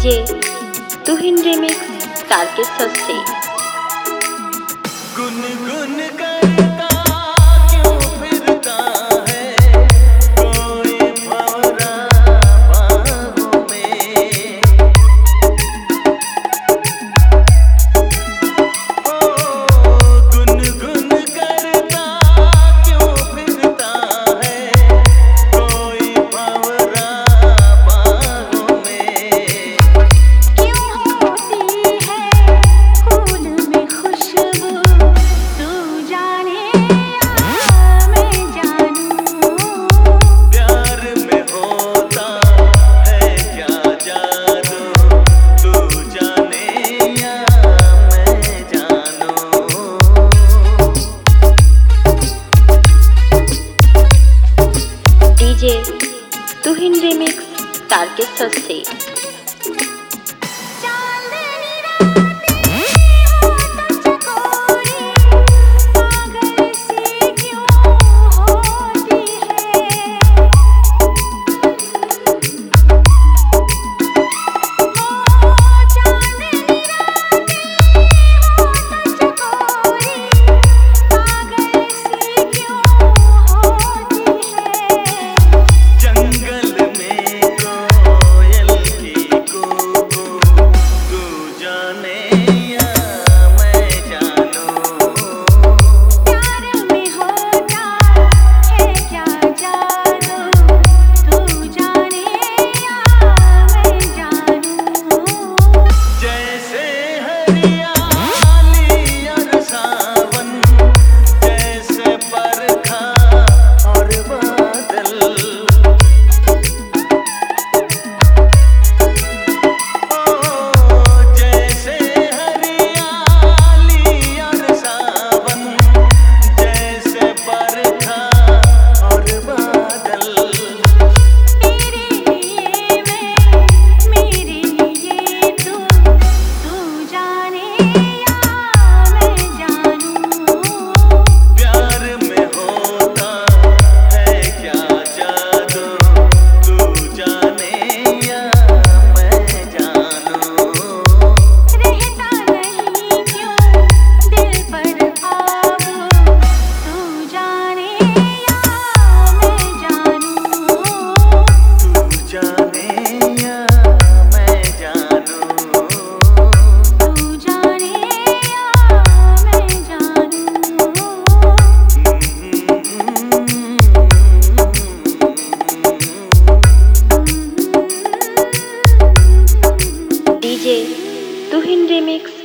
DJ Tuhin remix Tarakeshwar से। गुनगुन करता क्यों फिरता है कोई भंवरा बाहों में। ओ गुनगुन करता क्यों फिरता है कोई भंवरा बाहों में। क्यों होती है फूल में खुशबू, तू जाने या मैं जानूं। प्यार में होता है क्या जादू, तू जाने या मैं जानूं। डीजे तुहिन रिमिक्स तारकेश्वर से। चांदनी रातें हो तो चकोरी, पागल सी क्यों होती है। ओ चांदनी रातें हो तो चकोरी, पागल सी क्यों होती है। जंगल में कोयल की कूकू, तू जाने या मैं जानूं। प्यार में होता है क्या जादू, तू जाने या मैं जानूं। जैसे हरियाली और सावन, जैसे बरखा और बादल। ओ जैसे हरियाली और सावन, जैसे बरखा और बादल। तेरे लिए मैं, मेरे लिए तू जाने या मैं जानूं। प्यार में होता है क्या जादू, तू जाने या मैं जानूं। रहता नहीं क्यों दिल पर काबू, तू जाने या मैं जानूं। तू जाने या मैं जानूं। तू जाने या मैं जानूं। DJ Tuhin remix